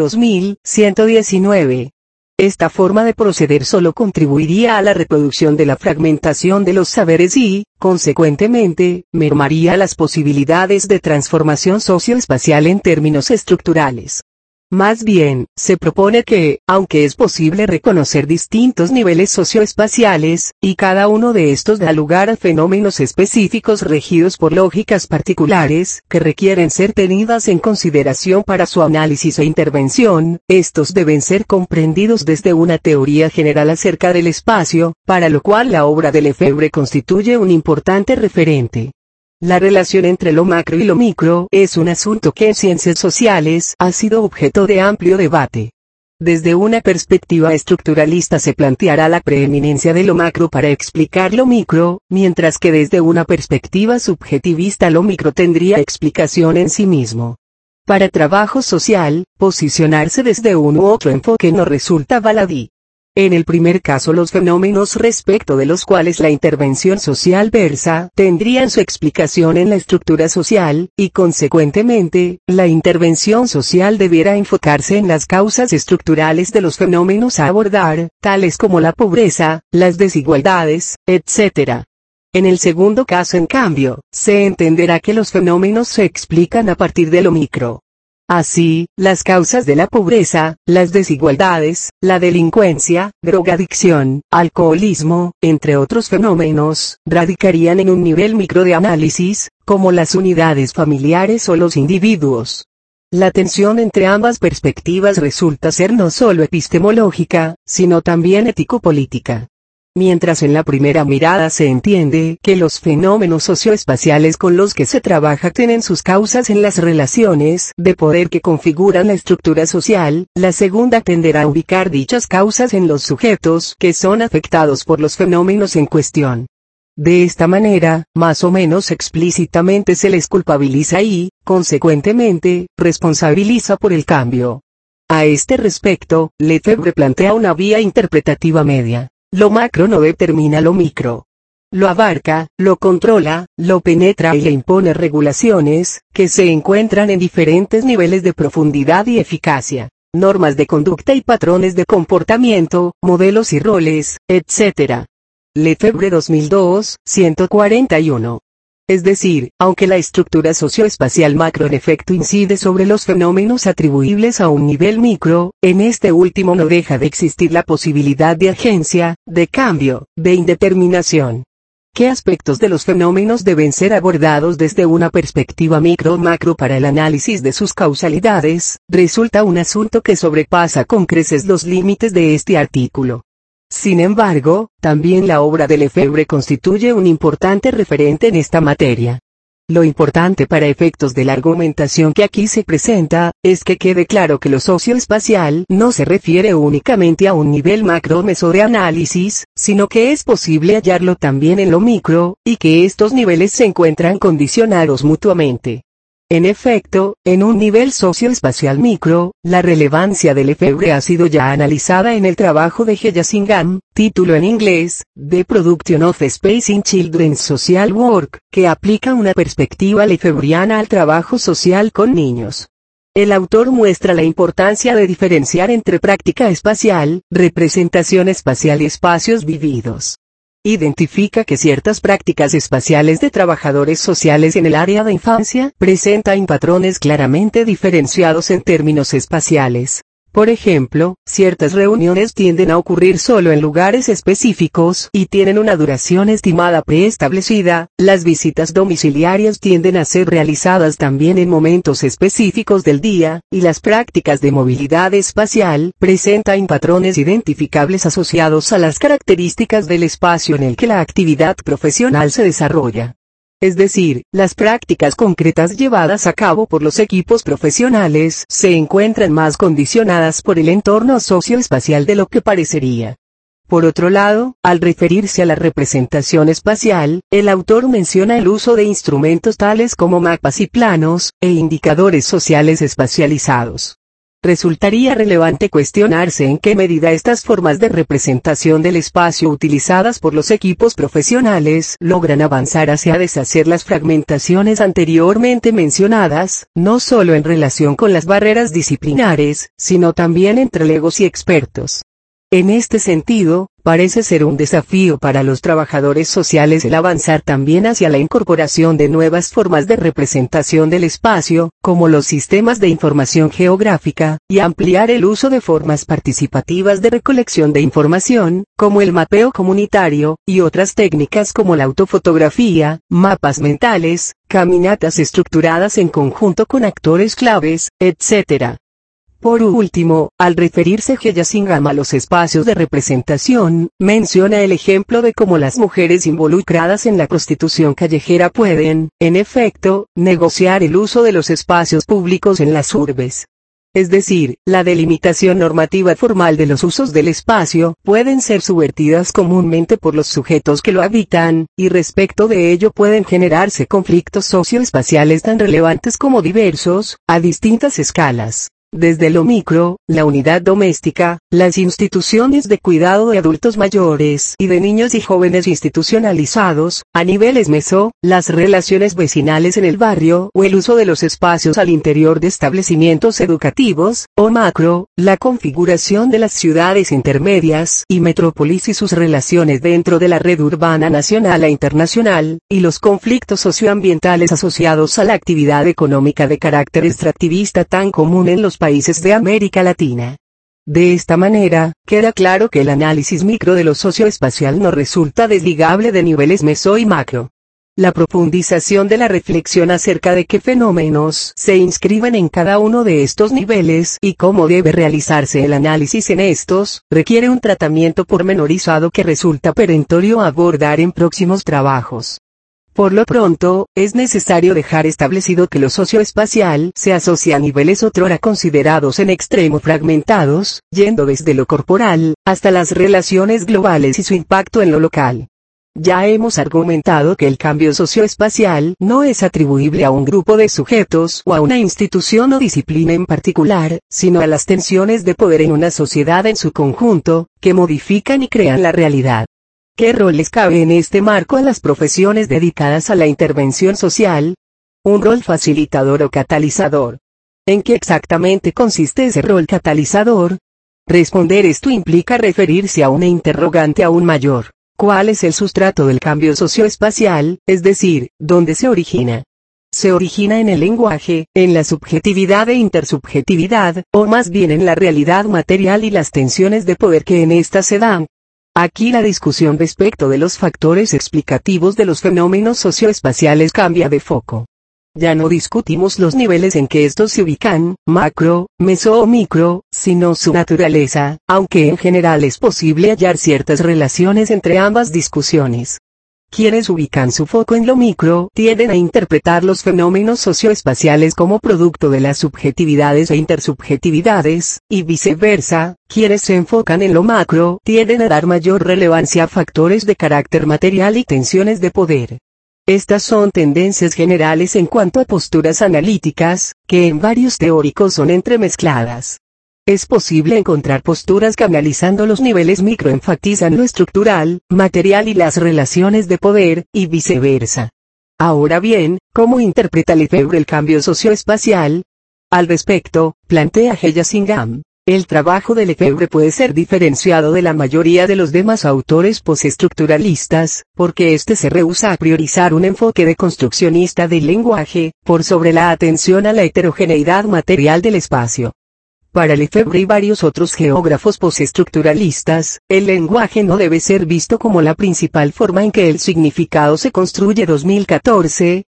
2119. Esta forma de proceder solo contribuiría a la reproducción de la fragmentación de los saberes y, consecuentemente, mermaría las posibilidades de transformación socioespacial en términos estructurales. Más bien, se propone que, aunque es posible reconocer distintos niveles socioespaciales, y cada uno de estos da lugar a fenómenos específicos regidos por lógicas particulares, que requieren ser tenidas en consideración para su análisis e intervención, estos deben ser comprendidos desde una teoría general acerca del espacio, para lo cual la obra de Lefebvre constituye un importante referente. La relación entre lo macro y lo micro es un asunto que en ciencias sociales ha sido objeto de amplio debate. Desde una perspectiva estructuralista se planteará la preeminencia de lo macro para explicar lo micro, mientras que desde una perspectiva subjetivista lo micro tendría explicación en sí mismo. Para trabajo social, posicionarse desde uno u otro enfoque no resulta baladí. En el primer caso, los fenómenos respecto de los cuales la intervención social versa tendrían su explicación en la estructura social, y consecuentemente, la intervención social debiera enfocarse en las causas estructurales de los fenómenos a abordar, tales como la pobreza, las desigualdades, etc. En el segundo caso, en cambio, se entenderá que los fenómenos se explican a partir de lo micro. Así, las causas de la pobreza, las desigualdades, la delincuencia, drogadicción, alcoholismo, entre otros fenómenos, radicarían en un nivel micro de análisis, como las unidades familiares o los individuos. La tensión entre ambas perspectivas resulta ser no solo epistemológica, sino también ético-política. Mientras en la primera mirada se entiende que los fenómenos socioespaciales con los que se trabaja tienen sus causas en las relaciones de poder que configuran la estructura social, la segunda tenderá a ubicar dichas causas en los sujetos que son afectados por los fenómenos en cuestión. De esta manera, más o menos explícitamente se les culpabiliza y, consecuentemente, responsabiliza por el cambio. A este respecto, Lefebvre plantea una vía interpretativa media. Lo macro no determina lo micro. Lo abarca, lo controla, lo penetra y le impone regulaciones, que se encuentran en diferentes niveles de profundidad y eficacia, normas de conducta y patrones de comportamiento, modelos y roles, etc. Lefebvre 2002, 141. Es decir, aunque la estructura socioespacial macro en efecto incide sobre los fenómenos atribuibles a un nivel micro, en este último no deja de existir la posibilidad de agencia, de cambio, de indeterminación. ¿Qué aspectos de los fenómenos deben ser abordados desde una perspectiva micro-macro para el análisis de sus causalidades? Resulta un asunto que sobrepasa con creces los límites de este artículo. Sin embargo, también la obra de Lefebvre constituye un importante referente en esta materia. Lo importante para efectos de la argumentación que aquí se presenta, es que quede claro que lo socioespacial no se refiere únicamente a un nivel macro-meso de análisis, sino que es posible hallarlo también en lo micro, y que estos niveles se encuentran condicionados mutuamente. En efecto, en un nivel socioespacial micro, la relevancia de Lefebvre ha sido ya analizada en el trabajo de Heyasingham, título en inglés, The Production of Space in Children's Social Work, que aplica una perspectiva lefebvriana al trabajo social con niños. El autor muestra la importancia de diferenciar entre práctica espacial, representación espacial y espacios vividos. Identifica que ciertas prácticas espaciales de trabajadores sociales en el área de infancia presentan patrones claramente diferenciados en términos espaciales. Por ejemplo, ciertas reuniones tienden a ocurrir solo en lugares específicos y tienen una duración estimada preestablecida, las visitas domiciliarias tienden a ser realizadas también en momentos específicos del día, y las prácticas de movilidad espacial presentan patrones identificables asociados a las características del espacio en el que la actividad profesional se desarrolla. Es decir, las prácticas concretas llevadas a cabo por los equipos profesionales se encuentran más condicionadas por el entorno socioespacial de lo que parecería. Por otro lado, al referirse a la representación espacial, el autor menciona el uso de instrumentos tales como mapas y planos, e indicadores sociales espacializados. Resultaría relevante cuestionarse en qué medida estas formas de representación del espacio utilizadas por los equipos profesionales logran avanzar hacia deshacer las fragmentaciones anteriormente mencionadas, no solo en relación con las barreras disciplinares, sino también entre legos y expertos. En este sentido, parece ser un desafío para los trabajadores sociales el avanzar también hacia la incorporación de nuevas formas de representación del espacio, como los sistemas de información geográfica, y ampliar el uso de formas participativas de recolección de información, como el mapeo comunitario, y otras técnicas como la autofotografía, mapas mentales, caminatas estructuradas en conjunto con actores claves, etc. Por último, al referirse Heyasingham a los espacios de representación, menciona el ejemplo de cómo las mujeres involucradas en la prostitución callejera pueden, en efecto, negociar el uso de los espacios públicos en las urbes. Es decir, la delimitación normativa formal de los usos del espacio pueden ser subvertidas comúnmente por los sujetos que lo habitan, y respecto de ello pueden generarse conflictos socioespaciales tan relevantes como diversos, a distintas escalas. Desde lo micro, la unidad doméstica, las instituciones de cuidado de adultos mayores y de niños y jóvenes institucionalizados, a niveles meso, las relaciones vecinales en el barrio o el uso de los espacios al interior de establecimientos educativos, o macro, la configuración de las ciudades intermedias y metrópolis y sus relaciones dentro de la red urbana nacional e internacional, y los conflictos socioambientales asociados a la actividad económica de carácter extractivista tan común en los países de América Latina. De esta manera, queda claro que el análisis micro de lo socioespacial no resulta desligable de niveles meso y macro. La profundización de la reflexión acerca de qué fenómenos se inscriben en cada uno de estos niveles y cómo debe realizarse el análisis en estos, requiere un tratamiento pormenorizado que resulta perentorio abordar en próximos trabajos. Por lo pronto, es necesario dejar establecido que lo socioespacial se asocia a niveles otrora considerados en extremo fragmentados, yendo desde lo corporal, hasta las relaciones globales y su impacto en lo local. Ya hemos argumentado que el cambio socioespacial no es atribuible a un grupo de sujetos o a una institución o disciplina en particular, sino a las tensiones de poder en una sociedad en su conjunto, que modifican y crean la realidad. ¿Qué rol les cabe en este marco a las profesiones dedicadas a la intervención social? Un rol facilitador o catalizador. ¿En qué exactamente consiste ese rol catalizador? Responder esto implica referirse a una interrogante aún mayor. ¿Cuál es el sustrato del cambio socioespacial, es decir, dónde se origina? Se origina en el lenguaje, en la subjetividad e intersubjetividad, o más bien en la realidad material y las tensiones de poder que en ésta se dan. Aquí la discusión respecto de los factores explicativos de los fenómenos socioespaciales cambia de foco. Ya no discutimos los niveles en que estos se ubican, macro, meso o micro, sino su naturaleza, aunque en general es posible hallar ciertas relaciones entre ambas discusiones. Quienes ubican su foco en lo micro tienden a interpretar los fenómenos socioespaciales como producto de las subjetividades e intersubjetividades, y viceversa, quienes se enfocan en lo macro tienden a dar mayor relevancia a factores de carácter material y tensiones de poder. Estas son tendencias generales en cuanto a posturas analíticas, que en varios teóricos son entremezcladas. Es posible encontrar posturas que analizando los niveles micro enfatizan lo estructural, material y las relaciones de poder, y viceversa. Ahora bien, ¿cómo interpreta Lefebvre el cambio socioespacial? Al respecto, plantea Hellasingham, el trabajo de Lefebvre puede ser diferenciado de la mayoría de los demás autores postestructuralistas, porque éste se rehúsa a priorizar un enfoque deconstruccionista del lenguaje, por sobre la atención a la heterogeneidad material del espacio. Para Lefebvre y varios otros geógrafos postestructuralistas, el lenguaje no debe ser visto como la principal forma en que el significado se construye. 2014,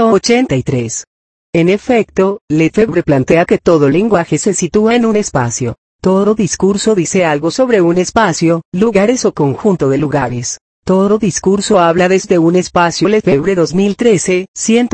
183. En efecto, Lefebvre plantea que todo lenguaje se sitúa en un espacio. Todo discurso dice algo sobre un espacio, lugares o conjunto de lugares. Todo discurso habla desde un espacio. Lefebvre 2013,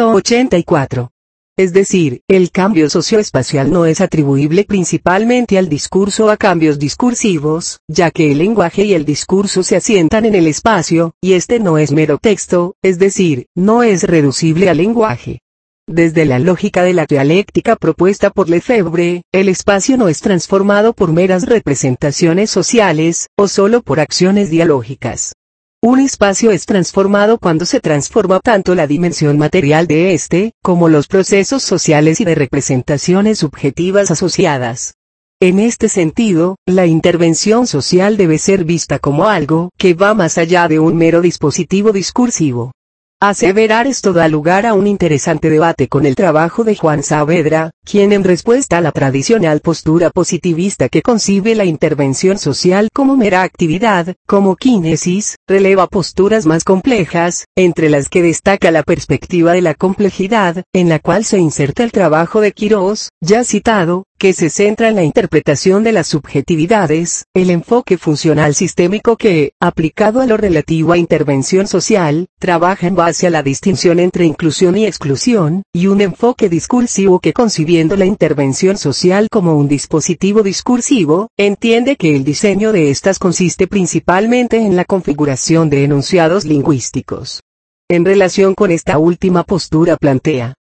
184. Es decir, el cambio socioespacial no es atribuible principalmente al discurso o a cambios discursivos, ya que el lenguaje y el discurso se asientan en el espacio, y este no es mero texto, es decir, no es reducible al lenguaje. Desde la lógica de la dialéctica propuesta por Lefebvre, el espacio no es transformado por meras representaciones sociales, o solo por acciones dialógicas. Un espacio es transformado cuando se transforma tanto la dimensión material de éste, como los procesos sociales y de representaciones subjetivas asociadas. En este sentido, la intervención social debe ser vista como algo que va más allá de un mero dispositivo discursivo. Aseverar esto da lugar a un interesante debate con el trabajo de Juan Saavedra, quien en respuesta a la tradicional postura positivista que concibe la intervención social como mera actividad, como quínesis, releva posturas más complejas, entre las que destaca la perspectiva de la complejidad, en la cual se inserta el trabajo de Quirós, ya citado, que se centra en la interpretación de las subjetividades, el enfoque funcional sistémico que, aplicado a lo relativo a intervención social, trabaja en base a la distinción entre inclusión y exclusión, y un enfoque discursivo que concibiendo la intervención social como un dispositivo discursivo, entiende que el diseño de estas consiste principalmente en la configuración de enunciados lingüísticos. En relación con esta última postura plantea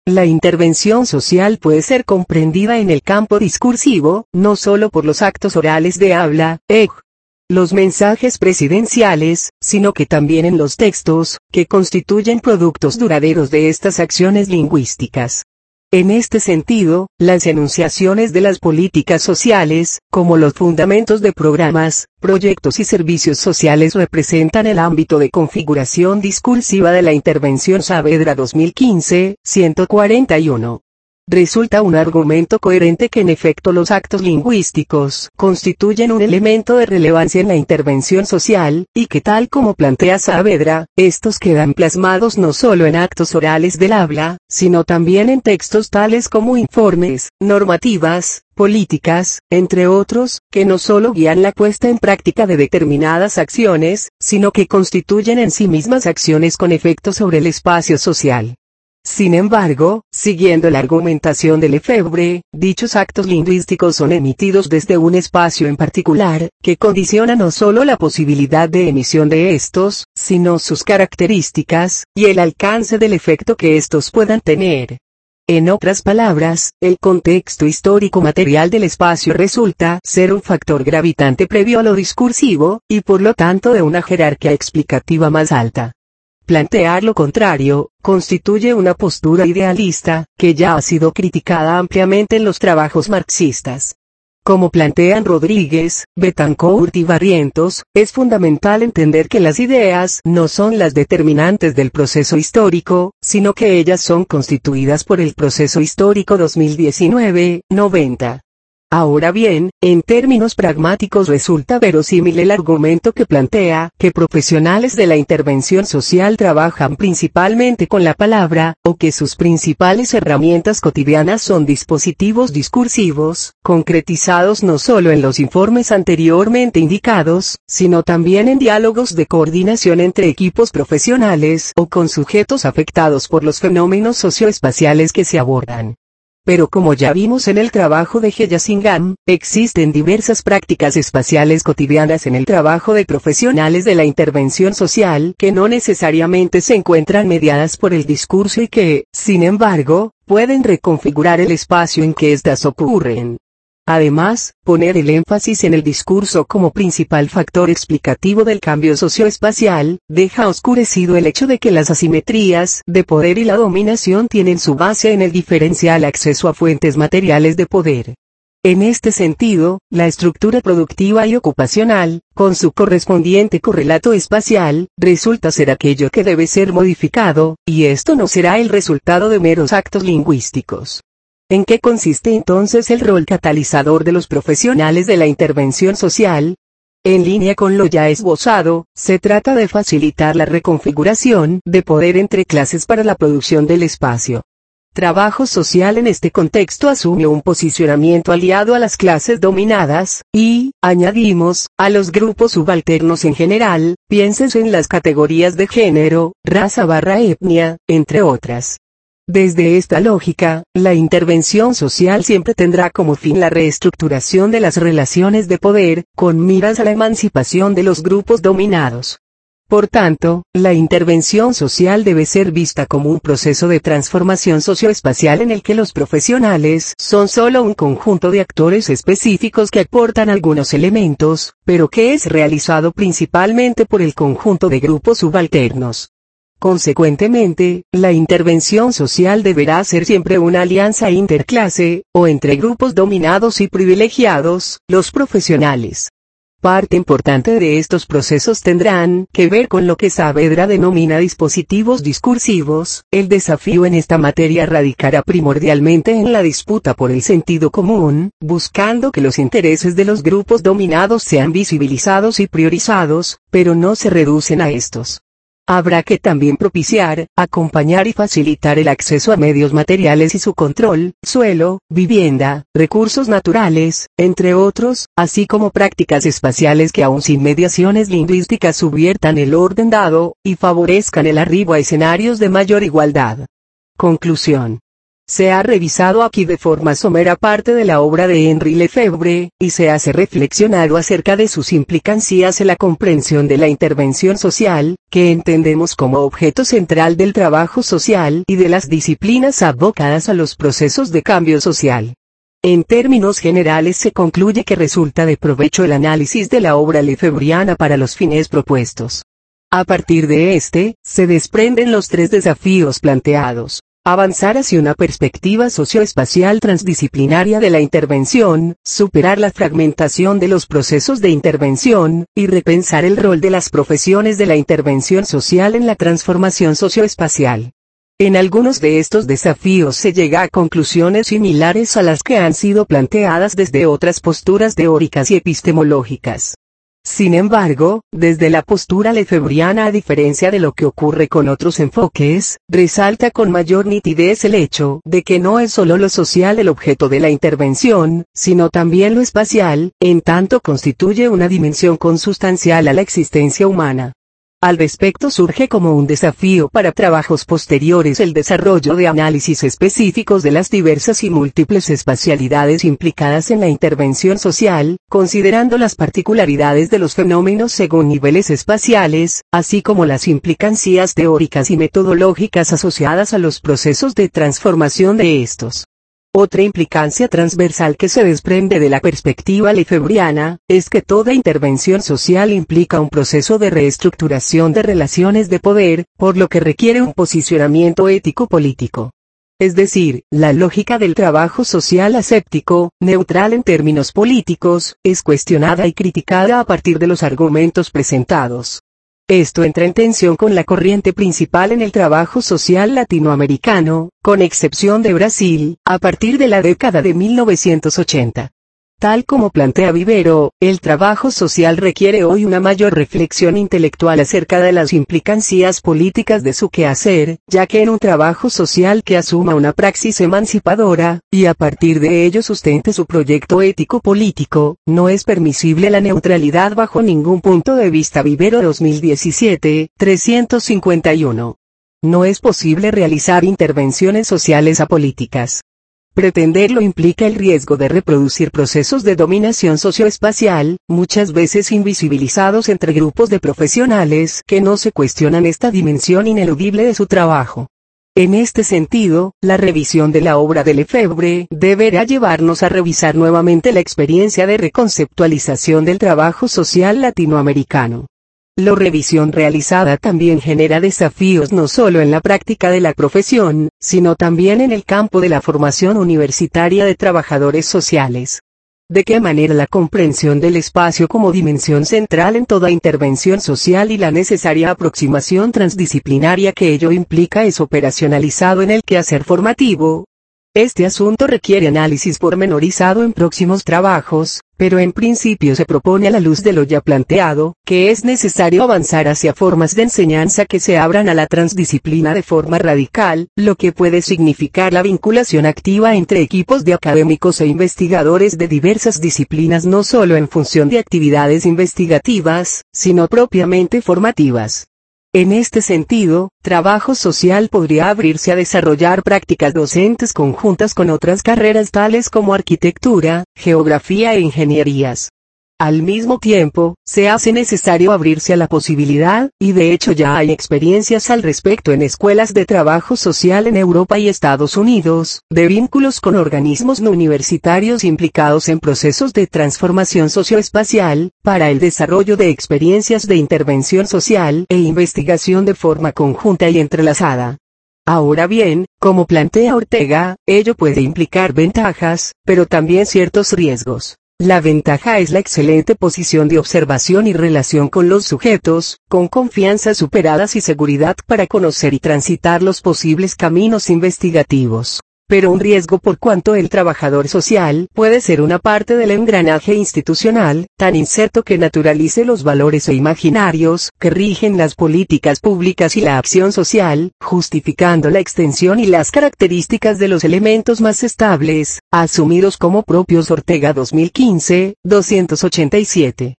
la intervención social puede ser comprendida en el campo discursivo, no solo por los actos orales de habla, los mensajes presidenciales, sino que también en los textos, que constituyen productos duraderos de estas acciones lingüísticas. En este sentido, las enunciaciones de las políticas sociales, como los fundamentos de programas, proyectos y servicios sociales representan el ámbito de configuración discursiva de la intervención Saavedra 2015, 141. Resulta un argumento coherente que en efecto los actos lingüísticos constituyen un elemento de relevancia en la intervención social, y que tal como plantea Saavedra, estos quedan plasmados no solo en actos orales del habla, sino también en textos tales como informes, normativas, políticas, entre otros, que no solo guían la puesta en práctica de determinadas acciones, sino que constituyen en sí mismas acciones con efecto sobre el espacio social. Sin embargo, siguiendo la argumentación de Lefebvre, dichos actos lingüísticos son emitidos desde un espacio en particular, que condiciona no solo la posibilidad de emisión de estos, sino sus características, y el alcance del efecto que estos puedan tener. En otras palabras, el contexto histórico material del espacio resulta ser un factor gravitante previo a lo discursivo, y por lo tanto de una jerarquía explicativa más alta. Plantear lo contrario, constituye una postura idealista, que ya ha sido criticada ampliamente en los trabajos marxistas. Como plantean Rodríguez, Betancourt y Barrientos, es fundamental entender que las ideas no son las determinantes del proceso histórico, sino que ellas son constituidas por el proceso histórico 2019-90. Ahora bien, en términos pragmáticos resulta verosímil el argumento que plantea que profesionales de la intervención social trabajan principalmente con la palabra, o que sus principales herramientas cotidianas son dispositivos discursivos, concretizados no solo en los informes anteriormente indicados, sino también en diálogos de coordinación entre equipos profesionales o con sujetos afectados por los fenómenos socioespaciales que se abordan. Pero como ya vimos en el trabajo de Heya-Singham, existen diversas prácticas espaciales cotidianas en el trabajo de profesionales de la intervención social que no necesariamente se encuentran mediadas por el discurso y que, sin embargo, pueden reconfigurar el espacio en que éstas ocurren. Además, poner el énfasis en el discurso como principal factor explicativo del cambio socioespacial, deja oscurecido el hecho de que las asimetrías de poder y la dominación tienen su base en el diferencial acceso a fuentes materiales de poder. En este sentido, la estructura productiva y ocupacional, con su correspondiente correlato espacial, resulta ser aquello que debe ser modificado, y esto no será el resultado de meros actos lingüísticos. ¿En qué consiste entonces el rol catalizador de los profesionales de la intervención social? En línea con lo ya esbozado, se trata de facilitar la reconfiguración de poder entre clases para la producción del espacio. Trabajo social en este contexto asume un posicionamiento aliado a las clases dominadas, y, añadimos, a los grupos subalternos en general, piénsese en las categorías de género, raza/etnia, entre otras. Desde esta lógica, la intervención social siempre tendrá como fin la reestructuración de las relaciones de poder, con miras a la emancipación de los grupos dominados. Por tanto, la intervención social debe ser vista como un proceso de transformación socioespacial en el que los profesionales son solo un conjunto de actores específicos que aportan algunos elementos, pero que es realizado principalmente por el conjunto de grupos subalternos. Consecuentemente, la intervención social deberá ser siempre una alianza interclase, o entre grupos dominados y privilegiados, los profesionales. Parte importante de estos procesos tendrán que ver con lo que Saavedra denomina dispositivos discursivos. El desafío en esta materia radicará primordialmente en la disputa por el sentido común, buscando que los intereses de los grupos dominados sean visibilizados y priorizados, pero no se reducen a estos. Habrá que también propiciar, acompañar y facilitar el acceso a medios materiales y su control, suelo, vivienda, recursos naturales, entre otros, así como prácticas espaciales que aun sin mediaciones lingüísticas subviertan el orden dado, y favorezcan el arribo a escenarios de mayor igualdad. Conclusión. Se ha revisado aquí de forma somera parte de la obra de Henri Lefebvre, y se hace reflexionado acerca de sus implicancias en la comprensión de la intervención social, que entendemos como objeto central del trabajo social y de las disciplinas abocadas a los procesos de cambio social. En términos generales se concluye que resulta de provecho el análisis de la obra lefebvriana para los fines propuestos. A partir de este, se desprenden los tres desafíos planteados. Avanzar hacia una perspectiva socioespacial transdisciplinaria de la intervención, superar la fragmentación de los procesos de intervención, y repensar el rol de las profesiones de la intervención social en la transformación socioespacial. En algunos de estos desafíos se llega a conclusiones similares a las que han sido planteadas desde otras posturas teóricas y epistemológicas. Sin embargo, desde la postura lefebvriana, a diferencia de lo que ocurre con otros enfoques, resalta con mayor nitidez el hecho de que no es solo lo social el objeto de la intervención, sino también lo espacial, en tanto constituye una dimensión consustancial a la existencia humana. Al respecto surge como un desafío para trabajos posteriores el desarrollo de análisis específicos de las diversas y múltiples espacialidades implicadas en la intervención social, considerando las particularidades de los fenómenos según niveles espaciales, así como las implicancias teóricas y metodológicas asociadas a los procesos de transformación de estos. Otra implicancia transversal que se desprende de la perspectiva lefebvriana, es que toda intervención social implica un proceso de reestructuración de relaciones de poder, por lo que requiere un posicionamiento ético-político. Es decir, la lógica del trabajo social aséptico, neutral en términos políticos, es cuestionada y criticada a partir de los argumentos presentados. Esto entra en tensión con la corriente principal en el trabajo social latinoamericano, con excepción de Brasil, a partir de la década de 1980. Tal como plantea Vivero, el trabajo social requiere hoy una mayor reflexión intelectual acerca de las implicancias políticas de su quehacer, ya que en un trabajo social que asuma una praxis emancipadora, y a partir de ello sustente su proyecto ético-político, no es permisible la neutralidad bajo ningún punto de vista. Vivero 2017, 351. No es posible realizar intervenciones sociales apolíticas. Pretenderlo implica el riesgo de reproducir procesos de dominación socioespacial, muchas veces invisibilizados entre grupos de profesionales que no se cuestionan esta dimensión ineludible de su trabajo. En este sentido, la revisión de la obra de Lefebvre deberá llevarnos a revisar nuevamente la experiencia de reconceptualización del trabajo social latinoamericano. La revisión realizada también genera desafíos no solo en la práctica de la profesión, sino también en el campo de la formación universitaria de trabajadores sociales. ¿De qué manera la comprensión del espacio como dimensión central en toda intervención social y la necesaria aproximación transdisciplinaria que ello implica es operacionalizado en el quehacer formativo? Este asunto requiere análisis pormenorizado en próximos trabajos, pero en principio se propone a la luz de lo ya planteado, que es necesario avanzar hacia formas de enseñanza que se abran a la transdisciplina de forma radical, lo que puede significar la vinculación activa entre equipos de académicos e investigadores de diversas disciplinas, no solo en función de actividades investigativas, sino propiamente formativas. En este sentido, trabajo social podría abrirse a desarrollar prácticas docentes conjuntas con otras carreras tales como arquitectura, geografía e ingenierías. Al mismo tiempo, se hace necesario abrirse a la posibilidad, y de hecho ya hay experiencias al respecto en escuelas de trabajo social en Europa y Estados Unidos, de vínculos con organismos no universitarios implicados en procesos de transformación socioespacial, para el desarrollo de experiencias de intervención social e investigación de forma conjunta y entrelazada. Ahora bien, como plantea Ortega, ello puede implicar ventajas, pero también ciertos riesgos. La ventaja es la excelente posición de observación y relación con los sujetos, con confianza superadas y seguridad para conocer y transitar los posibles caminos investigativos. Pero un riesgo por cuanto el trabajador social puede ser una parte del engranaje institucional, tan inserto que naturalice los valores e imaginarios que rigen las políticas públicas y la acción social, justificando la extensión y las características de los elementos más estables, asumidos como propios. Ortega 2015, 287.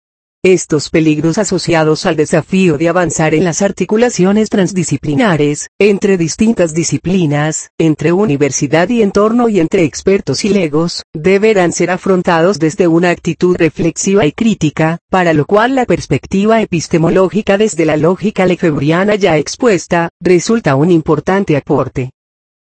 Estos peligros asociados al desafío de avanzar en las articulaciones transdisciplinares, entre distintas disciplinas, entre universidad y entorno y entre expertos y legos, deberán ser afrontados desde una actitud reflexiva y crítica, para lo cual la perspectiva epistemológica desde la lógica lefebvriana ya expuesta, resulta un importante aporte.